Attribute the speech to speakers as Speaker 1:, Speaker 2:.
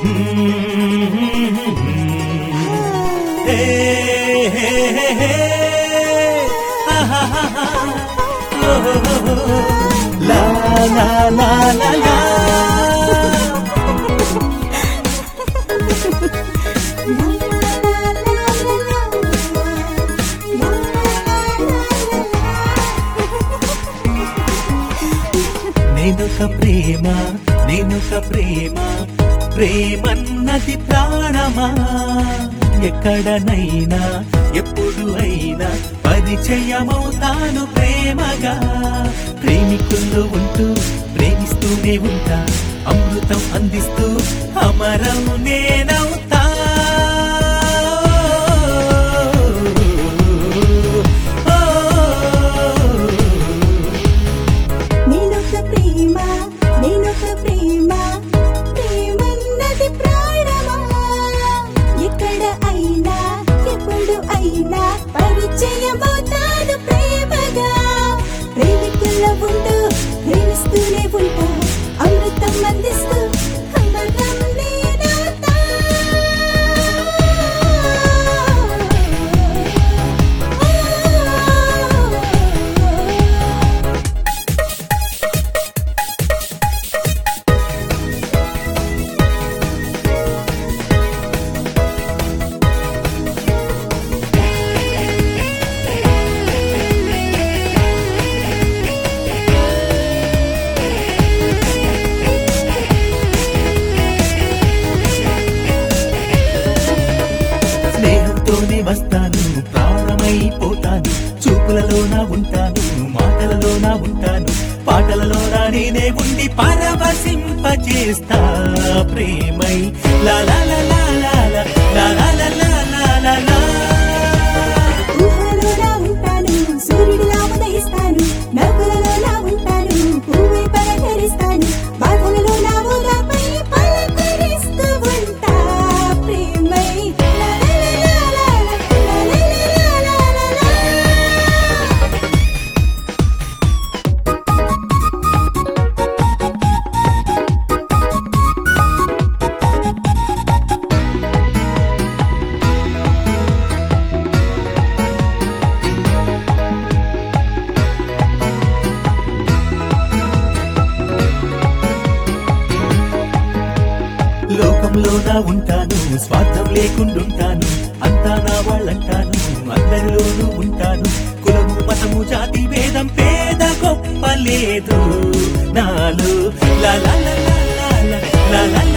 Speaker 1: La la la la la. నేనొక ప్రేమ నేనొక ప్రేమ ప్రేమన్నది ప్రాణమా ఎక్కడనైనా ఎప్పుడు అయినా పరిచయమవుతాను ప్రేమగా ప్రేమికుల్లో ఉంటూ ప్రేమిస్తూనే ఉంటా అమృతం అందిస్తూ అమరం నేనవుతా
Speaker 2: పరిచయమవుతాను ప్రేమగా ప్రేమికుల ఉంటూ ప్రేమిస్తూనే ఉంటా అమృతం అందిస్తూ అమరం నేనవుతా
Speaker 1: స్నేహంతోనే వస్తాను ప్రాణమైపోతాను చూపులలోనా ఉంటాను మాటలలోనా ఉంటాను పాటలలోనా నేనే ఉండి పరవశింపచేస్తా ప్రేమై లా లా లా లా లా లా లా లా లా లా లా.
Speaker 2: ఊహలోనా ఉంటాను సూర్యుడిలా ఉదయిస్తాను నవ్వులలోనా ఉంటాను పువ్వై పలకరిస్తాను బాధలలో నాపై పలకరిస్తూ ఉంటా ప్రేమై
Speaker 1: లోకంలోనా ఉంటాను స్వార్థం లేకుండుంటాను అంతా నా వాళ్ళంటాను అందరిలోనూ ఉంటాను కులము మతము జాతి భేదం పేద గొప్ప లేదు నాలో లా లా లా లా లా లా లా లా.